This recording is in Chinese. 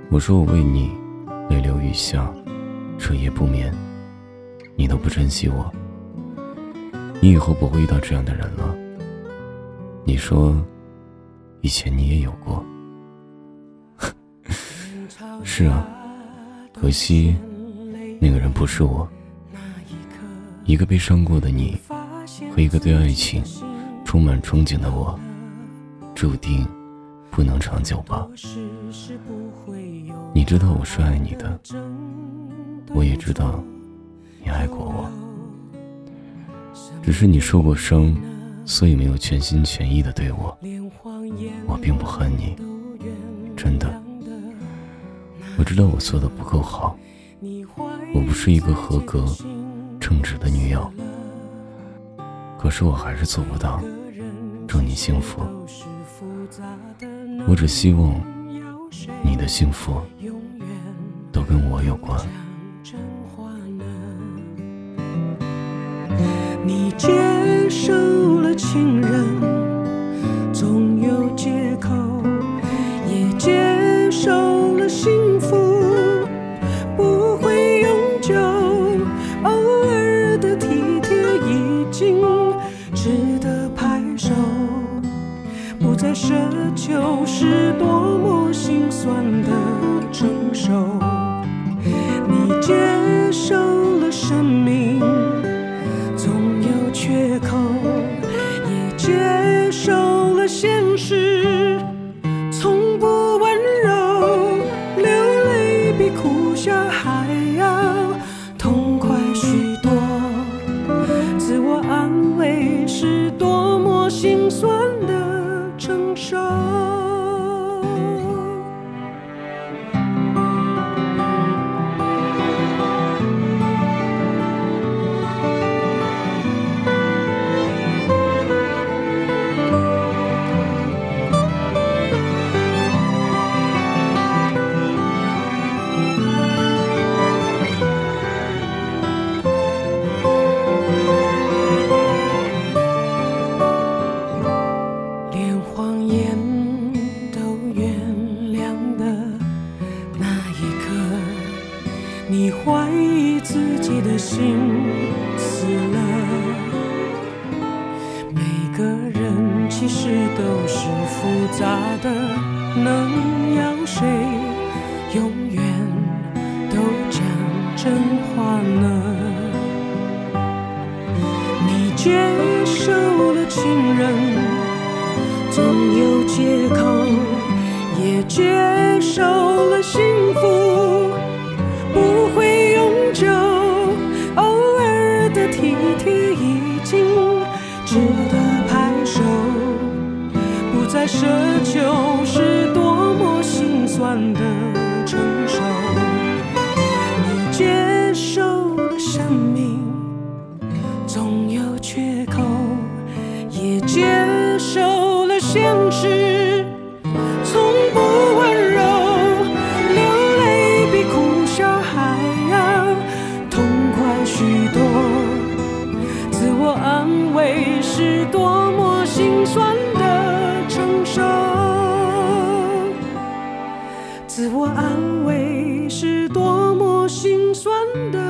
我说我为你泪流雨下，彻夜不眠，你都不珍惜我，你以后不会遇到这样的人了。你说以前你也有过。是啊，可惜那个人不是我。一个被伤过的你和一个对爱情充满憧憬的我，注定不能长久吧。你知道我是爱你的，我也知道你爱过我，只是你受过伤，所以没有全心全意的对我。我并不恨你，真的。我知道我做的不够好，我不是一个合格称职的女友，可是我还是做不到祝你幸福。我只希望你的幸福都跟我有关。 你接受了情人，总有借口，也接受了幸福不会永久，偶尔的体贴已经值得拍手，不再奢求是多么心酸的承受。你接受了生命总有缺口，也接受了现实从不温柔，流泪比哭笑还要痛快许多，自我安慰是多么心酸的承受。你怀疑自己的心死了，每个人其实都是复杂的，能要谁永远都讲真话呢？你接受了情人，总有借口，也接受了幸福不会永久，偶尔的体贴已经值得拍手，不再奢求是多么心酸的承受。你接受了生命总有缺口，也接受了现实从不温柔，安慰是多么心酸的承受，自我安慰是多么心酸的